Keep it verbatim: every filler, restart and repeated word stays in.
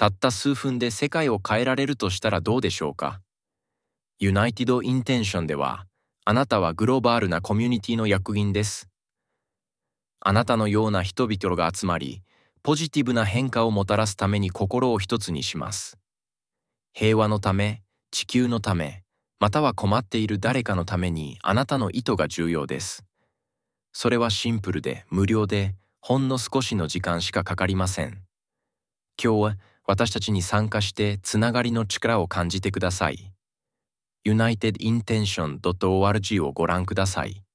たった数分で世界を変えられるとしたらどうでしょうか。United Intention では、あなたはグローバルなコミュニティの役員です。あなたのような人々が集まり、ポジティブな変化をもたらすために心を一つにします。平和のため、地球のため、または困っている誰かのためにあなたの意図が重要です。それはシンプルで無料で、ほんの少しの時間しかかかりません。今日は私たちに参加してつながりの力を感じてください。ユナイテッドインテンションドットオーアールジー をご覧ください。